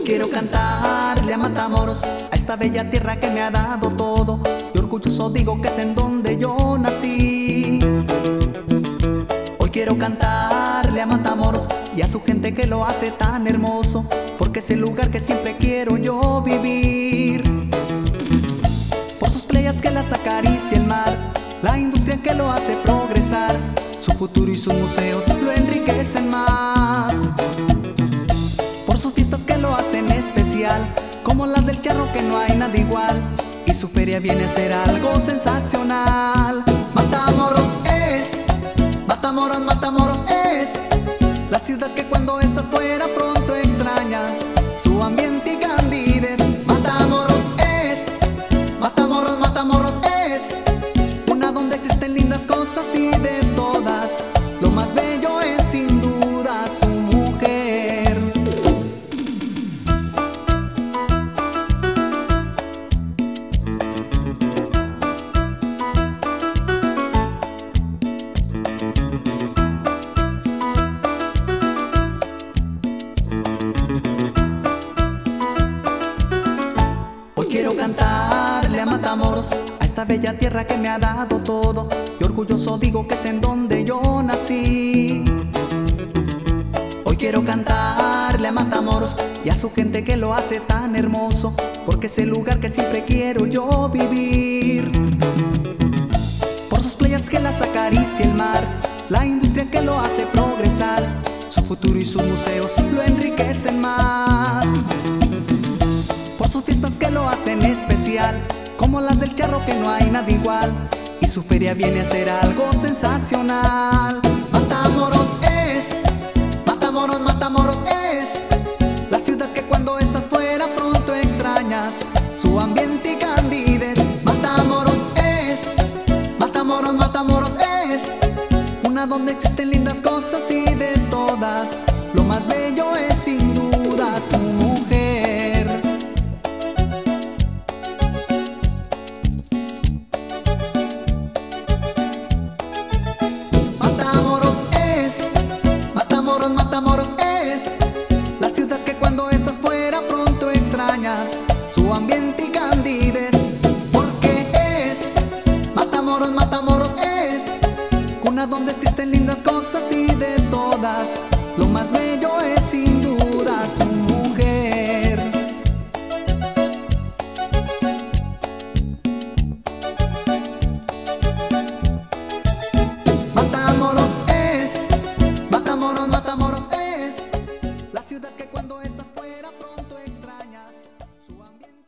quiero cantarle a Matamoros, a esta bella tierra que me ha dado todo, y orgulloso digo que es en donde yo nací. Hoy quiero cantarle a Matamoros y a su gente que lo hace tan hermoso, porque es el lugar que siempre quiero yo vivir. Por sus playas que las acaricia el mar, la industria que lo hace progresar, su futuro y sus museos lo enriquecen más. Por sus fiestas que lo hacen especial, como las del Charro que no hay nada igual, y su feria viene a ser algo sensacional. Matamoros es, Matamoros, Matamoros es la ciudad que cuando estás fuera pronto extrañas, su ambiente y candidez. Matamoros es, Matamoros, Matamoros es una donde existen lindas cosas y de todas lo más bello es sin duda su mujer. Hoy quiero cantarle a Matamoros, a esta bella tierra que me ha dado todo, y orgulloso digo que es en donde yo nací. Hoy quiero cantarle a Matamoros y a su gente que lo hace tan hermoso, porque es el lugar que siempre quiero yo vivir. Por sus playas que las acaricia el mar, la industria que lo hace progresar, su futuro y sus museos lo enriquecen más. Por sus fiestas que lo hacen especial, como las del Charro que no hay nada igual, y su feria viene a ser algo sensacional. Matamoros es, Matamoros, Matamoros es la ciudad que cuando estás fuera pronto extrañas, su ambiente y candidez. Matamoros es, Matamoros, Matamoros es una donde existen lindas cosas y de todas lo más bello es sin duda su mujer. Matamoros es la ciudad que cuando estás fuera pronto extrañas, su ambiente y candidez. Porque es Matamoros, Matamoros es una donde existen lindas cosas y de todas lo más bello es sin duda su mujer. Matamoros es, Matamoros, Matamoros es la ciudad que cuando estás fuera pronto extrañas, su ambiente.